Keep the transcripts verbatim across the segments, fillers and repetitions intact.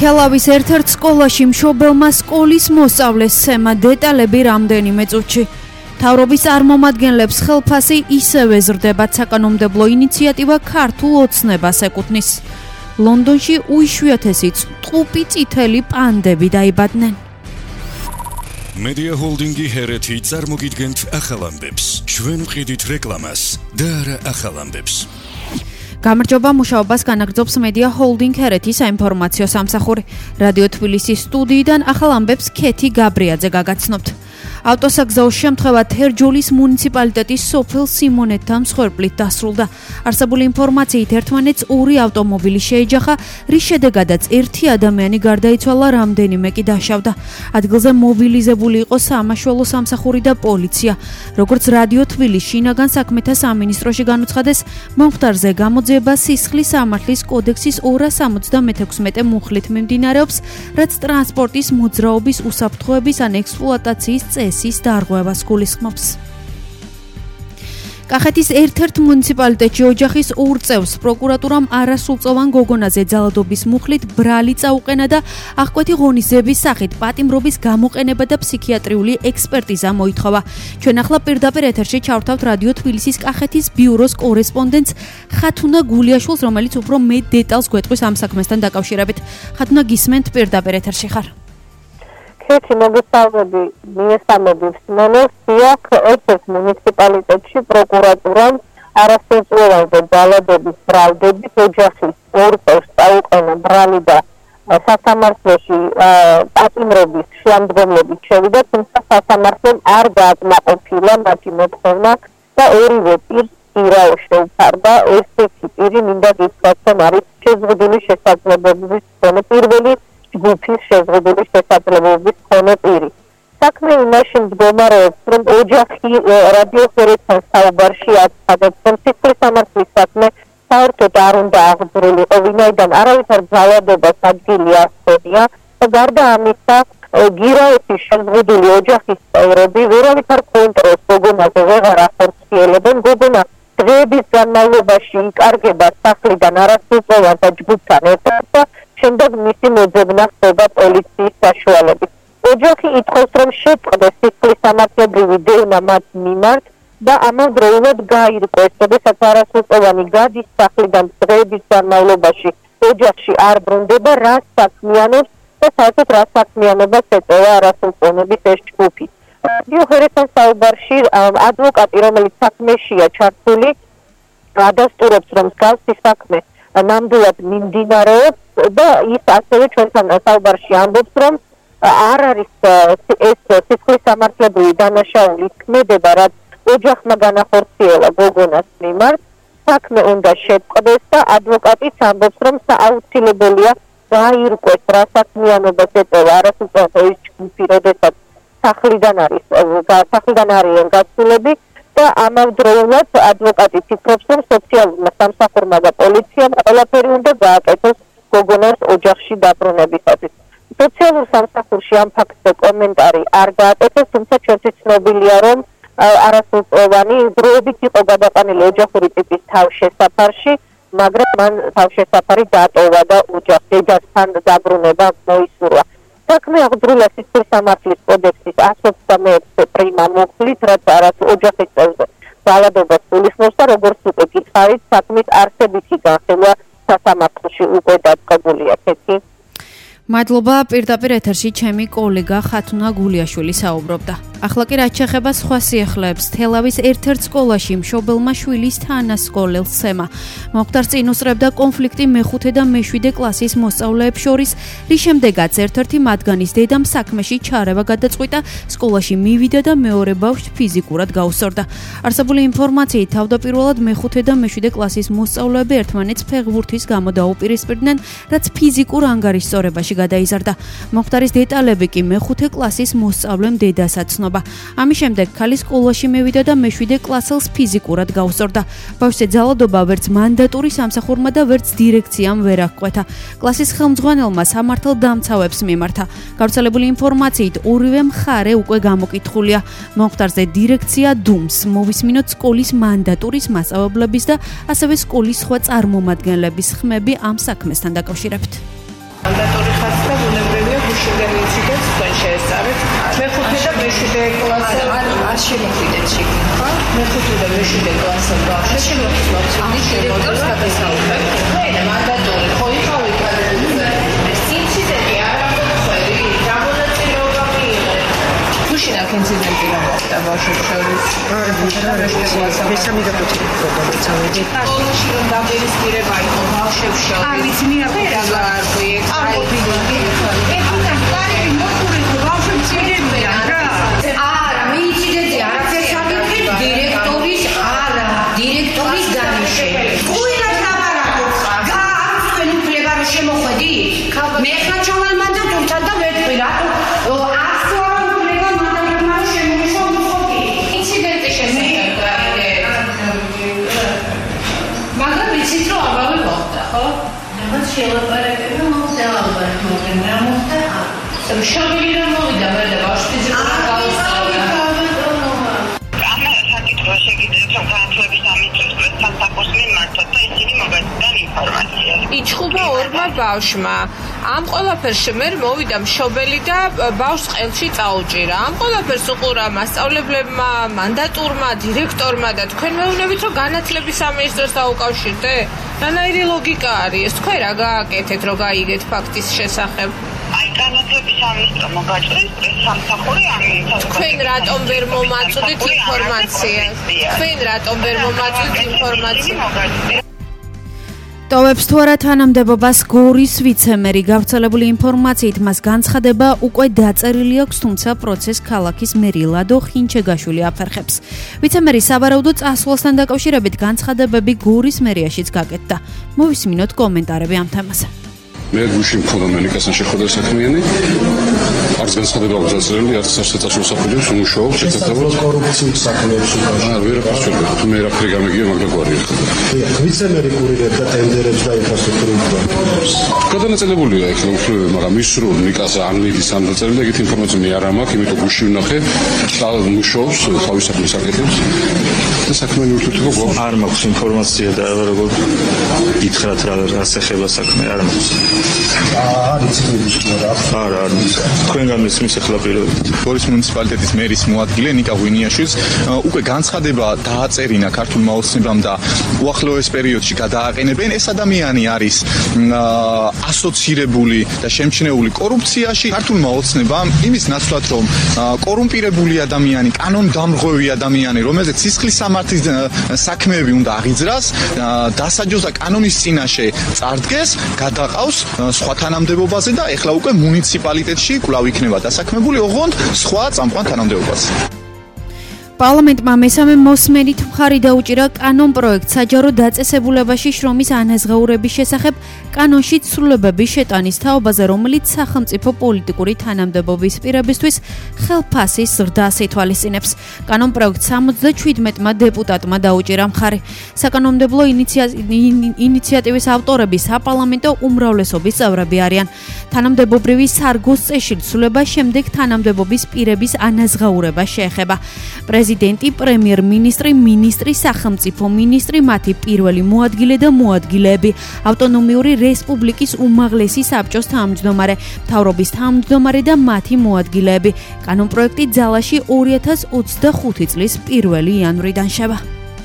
თელავის ერთ-ერთ სკოლაში მშობელმა სკოლის მოსწავლეს სცემა დეტალები რამდენიმე წუთში. მთავრობის წარმომადგენლებს ხელფასი ისევე ზრდებათ საკანონმდებლო ინიციატივა ქართულ ოცნებას ეკუთვნის. ლონდონში უიშვიათესი ტყუპი წითელი პანდები დაიბადნენ. Media Holdingi ჰერეთი წარმოგიდგენთ ახალ ამბებს. ჩვენ ვყიდით რეკლამას და არა ახალ ამბებს. გამარჯობა, მუშაობას განაგრძობს Media Holding ჰერეთის საინფორმაციო სამსახური. რადიო თბილისის სტუდიიდან ახალ ამბებს ქეთი გაბრიაძე გაგაცნობთ. ავტოსაგზაო შემთხვევა თერჯოლის მუნიციპალიტეტის სოფელ სიმონეთთან მსხვერპლით დასრულდა. არსებული ინფორმაციით ერთმანეთს ორი ავტომობილი შეეჯახა, რის შედეგადაც ერთი ადამიანი გარდაიცვალა, რამდენიმე კი დაშავდა. ადგილზე მობილიზებული იყო სამაშველო სამსახური და პოლიცია. როგორც რადიო თბილის შინაგან საქმეთა სამინისტროში განუცხადეს, მომხდარზე გამოძიება სისხლის სამართლის კოდექსის ორას სამოცდამექვსმეტე მუხლით მიმდინარეობს, რაც ტრანსპორტის მოძრაობის უსაფრთხოების ან ექსპლუატაციის წესის დარღვევას გულისხმობს. კახეთის ერთ-ერთ მუნიციპალიტეტში ოჯახის ორ წევრს პროკურატურამ არასრულწლოვან გოგონაზე ძალადობის მუხლით ბრალი წაუყენა და აღკვეთი ღონისძიების სახით პატიმრობის გამოყენება და ფსიქიატრიული ექსპერტიზა მოითხოვა. ჩვენ ახლა პირდაპირ ეთერში ჩავთავთ რადიო თბილისის კახეთის ბიუროს კორესპონდენტს ხათუნა გულიაშვილს, რომელიც უფრო მეტ დეტალს გვეტყვის ამ საქმესთან დაკავშირებით. ხათუნა, გისმენთ, პირდაპირ ეთერში ხარ. ქეთი მოგესალმები, მიესალმები მსმენელს. აქ ერთ-ერთ მუნიციპალიტეტში პროკურატურამ არასრულწლოვანი ძალადობის ბრალდებით ოჯახის ორ წევრს წაუყენა ბრალი და სასამართლოში პატიმრობის შემდგომლებით შევიდა, თუმცა სასამართლომ არ გააკმაყოფილა მათი მოთხოვნა და ორივე პირს პირა შეუფარდა. ერთ-ერთი პირი მინდა გითხრათ, რომ არის შეზღუდული შესაძლებლობების მქონე პირველი ჯგუფის შეზღუდული შესაძლებლობის მქონე პირი. საქმე იმაში მდგომარეობს, რომ ოჯახი რადიო ჰერეთთან საუბარში აცხადებს, რომ სისხლის სამართლის საქმე საერთოდ არ უნდა აღძრულიყო, ვინაიდან არავითარ ძალადობას ადგილი არ ჰქონია და გარდა ამისა, გირაოსის შეზღუდული ოჯახის წევრები ვერავითარ კონტროლს გოგონაზე ვეღარ ახორციელებენ. გოგონა დღეების განმავლობაში იკარგება სახლიდან არასრულწლოვან და ჯგუფთან ერთად და შემდეგ მისი მოძებნა ხდება პოლიციის საშუალებით. ოჯახი ითხოვს, რომ შეწყდეს სისხლის სამართლებრივი დევნა მათ მიმართ და ამავდროულად გაირკვეს, როდესაც არასრულწლოვანი გადის სახლიდან დღეების განმავლობაში ოჯახში არ ბრუნდება, რა საქმიანობს და საერთოდ რა საქმიანობას ეწევა არასრულწლოვნების ეს ჯგუფი. რადიო ჰერეთთან საუბარში ადვოკატი, რომელიც საქმეშია ჩართული, ადასტურებს, რომ მსგავსი საქმე ნამდვილად მიმდინარეობს და ის ასევე ჩვენთან საუბარში ამბობს, რომ არ არის ეს სისხლის სამართლებრივი დანაშაული ქმედება, რაც ოჯახმა განახორციელა გოგონას მიმართ. საქმე უნდა შეწყდეს და ადვოკატიც ამბობს, რომ აუცილებელია გაირკვეს, რა საქმიანობას ეწევა არასრულწლოვანი ეს ჯგუფი, როდესაც სახლიდან არის სახლიდან არიან გასულები და ამავდროულად ადვოკატი ფიქრობს, რომ სოციალურმა სამსახურმა და პოლიციამ ყველაფერი უნდა გააკეთოს გოგონას ოჯახში დაბრუნებისათვის. სოციალურ სამსახურში ამ ფაქტზე კომენტარი არ გააკეთეს, თუმცა ჩვენთვის ცნობილია, რომ არასრულწლოვანი დროებით იყო გადაყენილი ოჯახური ტიპის თავშესაფარში, მაგრამ მან თავშესაფარი დატოვა და ოჯახ დედასთან დაბრუნება მოისურვა. საქმე აღძრულა სისხლის სამართლის კოდექსის εκατს ოცდამეექვსე პრიმა მუხლით, რაც არას ოჯახის წევრზე ძალადობას გულისხმობს და როგორც უკვე გითხარით, საქმის არსებითი განხილვა სასამართლოში უკვე დაწყებულია. ქეთი. მადლობა, პირდაპირ ეთერში ჩემი კოლეგა ხათუნა გულიაშვილი საუბრობდა. ახლა კი რაც შეეხება სხვა სიახლეებს, თელავის ერთ-ერთ სკოლაში მშობელმა შვილის თანასკოლელს სცემა. მომხდარს წინ უსწრებდა კონფლიქტი მეხუთე და მეშვიდე კლასის მოსწავლეებს შორის, რის შემდეგაც ერთ-ერთი მათგანის დედამ საქმეში ჩარევა გადაწყვიტა, სკოლაში მივიდა და მეორე ბავშვს ფიზიკურად გაუსწორდა. არსებული ინფორმაციით თავდაპირველად მეხუთე და მეშვიდე კლასის მოსწავლეები ერთმანეთს ფეხბურთის გამო დაუპირისპირდნენ, რაც ფიზიკურ ანგარიშსწორებაში გადაიზარდა. მომხდარის დეტალები კი მეხუთე კლასის მოსწავლემ დედასაც ცნობა. ამის შემდეგ ქალი სკოლაში მევიდა და მეშვიდე კლასელს ფიზიკურად გაუსწორდა. ბავშვზე ძალადობა ვერც მანდატური სამსახურმა და ვერც დირექციამ ვერ აღკვეთა. კლასის ხელმძღვანელმა სამართალ დამცავებს მიმართა. გავრცელებული ინფორმაციით ორივე მხარე უკვე გამოკითხულია. მომხდარზე დირექცია დუმს მოვისმინოთ სკოლის მანდატურის მასწავლებლების და ასევე სკოლის სხვა წარმომადგენლების ხმები ამ საქმესთან დაკავშირებით. მანდატური ხასიათის მეშვიდე ინციდენტს თქვენ შეესწარეთ. მეხუთე და მეშვიდე კლასი არ შემოხვიდეთ შეკი, ხო? მეხუთე და მეშვიდე კლასი ბავშვი შემოხვდათ. ამ დირექტორს გადასაუბრეთ. ხენა მანდატორი ხო იყავით ადრე. ინციდენტი არ აღმოჩნდა, გამონაწილეობა მიიღეთ. Pushina incidenti la morta, bashkë shëris. Besami da po të problem çaudi. Oshi da veriskire vajto, bashkë shëris. A vicini a Perazar projekt. A opinioni. E puta stare in motore ko bashkë çelemi ara. Ara, mi incidenti ara fesami direktoris ara, direktoris danishe. Uina laborator. Gaz kenu plegar shemokhdi. Mehna chaval manda tutta da vetpirato. შევაპარაკებ და მოვდავარ მოგენ რა მოხდა? სამშობილი რა მოვიდა მე და ბავშვი ძებნა გავისწავლა. ამა საკითხი შეგიძლიათ რომ განათლების სამინისტროს პრესსამსახურს მიმართოთ და ისინი მოგაცდან ინფორმაციას. იჩხუბა ორმა ბავშვმა. ამ ყველაფერში მე მოვიდა მშობელი და ბავშვს ყელში წაუჭირა. ამ ყველაფერს უყურა მასწავლებლებმა, მანდატურმა, დირექტორმა და თქვენ მეუბნებით რომ განათლების სამინისტროს დაუკავშირდე? რანაირი ლოგიკა არის ეს? თქვენ რა გააკეთეთ რომ გაიგეთ ფაქტის შესახებ? აი განათლების სამინისტრო მოგაჭრეს პრესსამსახური ამინდს. თქვენ რატომ ვერ მომაწოდით ინფორმაციას? თქვენ რატომ ვერ მომაწოდით ინფორმაციას? ტოვებს თუ არა თანამდებობას გორის ვიცემერი გავრცელებული ინფორმაციით მას განცხადება უკვე დაწერილი აქვს, თუმცა პროცესს ქალაქის მერი ლადო ხინჩეგაშვილი აფერხებს. ვიცემერი სავარაუდო წასვლასთან დაკავშირებით განცხადებები გორის მერიაშიც გაკეთდა. მოვისმინოთ კომენტარები ამ თემაზე. მე გუშინ მქონდა მენიკასთან შეხვედრა საქმიანი. არც განცხადება აქვს დაწერილი, არც სასწავლო საფუძველს უმუშაობს შეთანხმებას კორუფციის საქმეებში. აა ვერაფერს ვერ თუ მე რაფერი გამიგია მაგრამ გვარი ხდება. ვიცემერი კურირებს და ტენდერებს და ინფრასტრუქტურას გვაქვს. გადანაწილებულია ახლა უფლებები, მაგრამ ის რომ ნიკას არ მიდის ამ დაწერილი და ეგეთი ინფორმაცია მე არ მაქვს, იმიტომ გუშინ ვნახე და მუშაობს თავის საქმეს აკეთებს. და საქმიანი ურთიერთობა გვაქვს. არ მაქვს ინფორმაცია და როგორ ითხრათ რა რას ეხება საქმე არ მაქვს. არის ცნობილი რა. არა, არ მაქვს. თქვენგან მისმის ახლა პირობითი. გორის მუნიციპალიტეტის მერის მოადგილე ნიკა ღვინიაშვილს უკვე განცხადება დააწერინა ქართულმა ოცნებამ და უახლოეს პერიოდში გადააყენებენ. ეს ადამიანი არის ასოცირებული და შემჩნეული კორუფციაში. ქართულმა ოცნებამ იმის ნაცვლად რომ კორუმპირებული ადამიანი, კანონდამრღვევი ადამიანი, რომელზეც სისხლის სამართლის საქმეები უნდა აღიძრას, დასაჯოს და კანონის წინაშე წარდგეს, გადაყავს სხვა თანამდებობაზე და ეხლა უკვე მუნიციპალიტეტში კვლავ იქნება დასაქმებული ოღონდ სხვა წამყვან თანამდებობაზე. პარლამენტმა მესამე მოსმენით მხარი დაუჭირა კანონ პროექტ საჯარო დაწესებულებაში შრომის ანაზღაურების შესახებ კანონში ცვლილებების შეტანის თაობაზე, რომელიც სახელმწიფო პოლიტიკური თანამდებობის პირებისთვის ხელფასის ზრდას ითვალისწინებს. კანონ პროექტ სამოცდაჩვიდმეტმა დეპუტატმა დაუჭირა მხარი. საკანონმდებლო ინიციატივის ავტორები საპარლამენტო უმრავლესობის წევრები არიან. თანამდებობრივი სარგოს წეში ცვლილება შემდეგ თანამდებობის პირების ანაზღაურებას შეეხება. პრეზიდენტი, პრემიერ-მინისტრი, მინისტრი, სახელმწიფო მინისტრი, მათი პირველი მოადგილე და მოადგილეები, ავტონომიური რესპუბლიკის უმაღლესი საბჭოს თავმჯდომარე, მთავრობის თავმჯდომარე და მათი მოადგილეები. კანონპროექტი ძალაში ორი ათას ოცდახუთი წლის პირველი იანვრიდან შევა.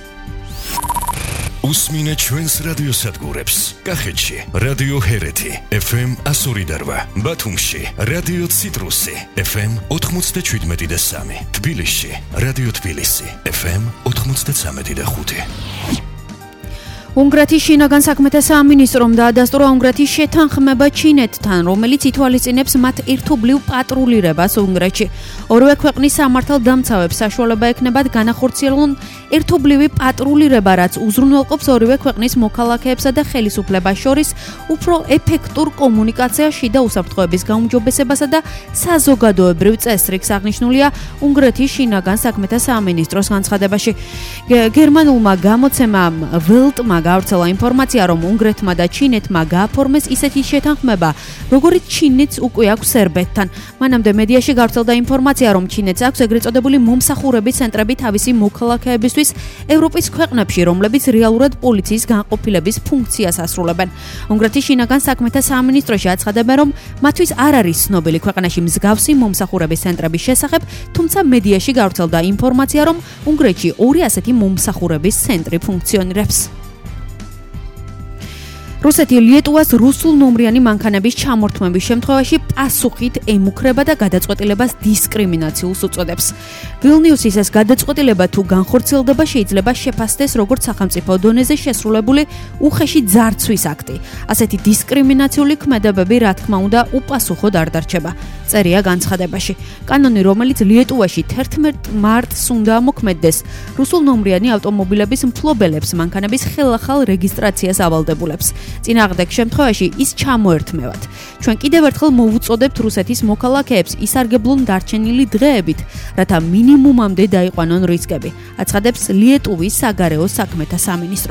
უსმინე ჩვენს რადიოსადგურებს. კახეთში რადიო ჰერეთი ეფ ემ εκατო ორი და რვა, ბათუმში რადიო ციტრუსი ეფ ემ ოთხმოცდაჩვიდმეტი და სამი, თბილისში რადიო თბილისი ეფ ემ ოთხმოცდაცამეტი და ხუთი. უნგრეთის შინაგან საქმეთა სამინისტრომ დაადასტურა უნგრეთის შეთანხმება ჩინეთთან, რომელიც ითვალისწინებს მათ ერთობლივ პატრულირებას უნგრეთში. ორივე ქვეყნის სამართალდამცავებს საშუალება ექნებათ განახორციელონ ერთობლივი პატრულირება, რაც უზრუნველყოფს ორივე ქვეყნის მოქალაქეებსა და ხელისუფლებას შორის უფრო ეფექტურ კომუნიკაციაში და უსაფრთხოების გაუმჯობესებასა და საზოგადოებრივ წესრიგს, აღნიშნულია უნგრეთის შინაგან საქმეთა სამინისტროს განცხადებაში. გერმანულმა გამოცემამ ველტმა გავრცელა ინფორმაცია, რომ უნგრეთმა და ჩინეთმა გააფორმეს ისეთი შეთანხმება, როგორიც ჩინეთს უკვე აქვს სერბეთთან. მანამდე მედიაში გავრცელდა ინფორმაცია, რომ ჩინეთს აქვს ეგრეთ წოდებული მომსახურების ცენტრები თავისი მოქალაქეებისთვის ევროპის ქვეყნებში, რომლებიც რეალურად პოლიციის განყოფილების ფუნქციას ასრულებენ. უნგრეთის შინაგან საქმეთა სამინისტროში აცხადებენ, რომ მათთვის არ არის ცნობილი ქვეყანაში მსგავსი მომსახურების ცენტრების შესახებ, თუმცა მედიაში გავრცელდა ინფორმაცია, რომ უნგრეთში ორი ასეთი მომსახურების ცენტრი ფუნქციონირებს. რუსეთი ლიეტუვას რუსულ ნომრიანი მანქანების ჩამორთმების შემთხვევაში პასუხით ემუქრება და გადაწყვეტილებას დისკრიმინაციულს უწოდებს. ვილნიუსის ეს გადაწყვეტილება თუ განხორციელდება, შეიძლება შეფასდეს როგორც სახელმწიფო დონეზე შესრულებული უხეში ძარცვის აქტი. ასეთი დისკრიმინაციული ქმედებები, რა თქმა უნდა, უპასუხოდ არ დარჩება. წერია განცხადებაში. კანონი, რომელიც ლიეტუვაში თერთმეტ მარტს უნდა მოქმედდეს, რუსულ ნომრიანი ავტომობილების მფლობელებს მანქანების ხელახალ რეგისტრაციას ავალდებულებს. წინააღმდეგ შემთხვევაში ის ჩამოერთმევათ. ჩვენ კიდევ ერთხელ მოვუწოდებთ რუსეთის მოქალაქეებს ისარგებლონ დარჩენილი დღეებით, რათა მინიმუმამდე დაიყვანონ რისკები, აცხადებს ლიეტუვის საგარეო საქმეთა სამინისტრო.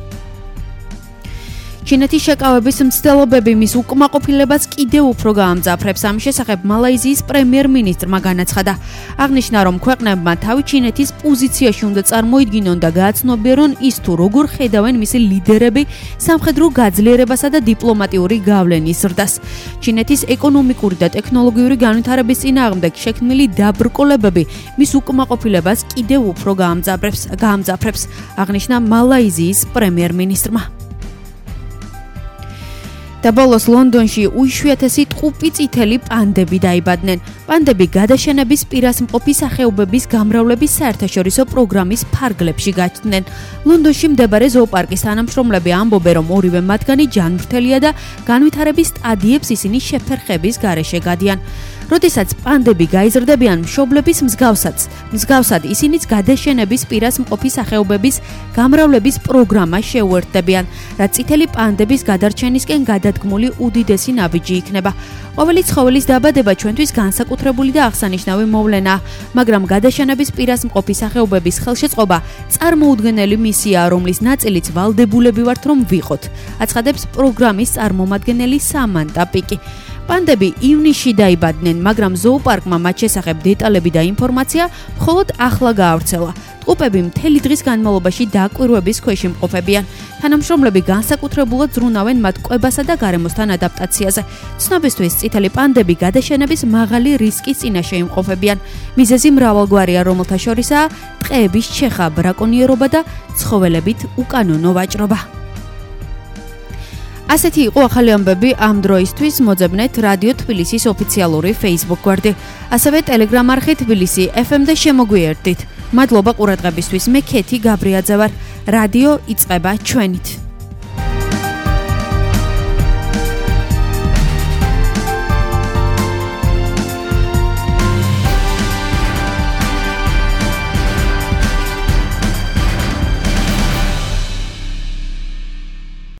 ჩინეთის შეკავების მცდელობები მის უკმაყოფილებას კიდევ უფრო გაამძაფრებს. ამ შესახებ მალაიზიის პრემიერ-მინისტრმა განაცხადა. აღნიშნა, რომ ქვეყნებმა თავი ჩინეთის პოზიციაში უნდა წარმოიდგინონ და გააცნობიერონ ის თუ როგორ ხედავენ მისი ლიდერები სამხედრო გაძლიერებასა და დიპლომატიური გავლენის ზრდას. ჩინეთის ეკონომიკური და ტექნოლოგიური განვითარების წინააღმდეგ შექმნილი დაბრკოლებები მის უკმაყოფილებას კიდევ უფრო გაამძაფრებს, გაამძაფრებს, აღნიშნა მალაიზიის პრემიერ-მინისტრმა. და ბოლოს ლონდონში უიშვიათესი ტყუპი წითელი პანდები დაიბადნენ. პანდები გადაშენების პირას მყოფი სახეობების გამრავლების საერთაშორისო პროგრამის ფარგლებში გაჩნდნენ. ლონდონში მდებარე ზოოპარკის თანამშრომლები ამბობენ, რომ ორივე მათგანი ჯანმრთელია და განვითარების სტადიებს ისინი შეფერხების გარეშე გადიან. როდესაც პანდები გაიზრდებიან მშობლების მსგავსად, მსგავსად ისინიც გადაშენების პირას მყოფი სახეობების გამრავლების პროგრამა შეუერთდებიან, რაც წითელი პანდების გადარჩენისკენ გადადგმული უდიდესი ნაბიჯი იქნება. ყოველი ცხოველის დაბადება ჩვენთვის განსაკუთრებული და აღსანიშნავი მოვლენაა, მაგრამ გადაშენების პირას მყოფი სახეობების ხელშეწყობა წარმოუდგენელი მისიაა, რომლის ნაწილიც ვალდებულები ვართ რომ ვიყოთ, აცხადებს პროგრამის წარმომადგენელი სამანტა პიკი. პანდები ივნისში დაიბადნენ, მაგრამ ზოოპარკმა მათ შესახებ დეტალები და ინფორმაცია მხოლოდ ახლა გაავრცელა. ტყუპები მთელი დღის განმავლობაში დაკვირვების ქვეშ იმყოფებიან. თანამშრომლები განსაკუთრებულად ზრუნავენ მათ კვებასა და გარემოსთან ადაპტაციაზე. ცნობისთვის წითელი პანდები გადაშენების მაღალი რისკის წინაშე იმყოფებიან. მიზეზი მრავალგვარია, რომელთა შორისაა ტყეების ჩეხა, ბრაკონიერობა და ცხოველებით უკანონო ვაჭრობა. ასეთი იყო ახალი ამბები ამ დროისთვის. მოძებნეთ რადიო თბილისის ოფიციალური Facebook გვერდი, ასევე Telegram არხი თბილისი ეფ ემ და შემოგვიერთდით. მადლობა ყურადღებისთვის. მე ქეთი გაბრიაძე ვარ. რადიო იწყება ჩვენით.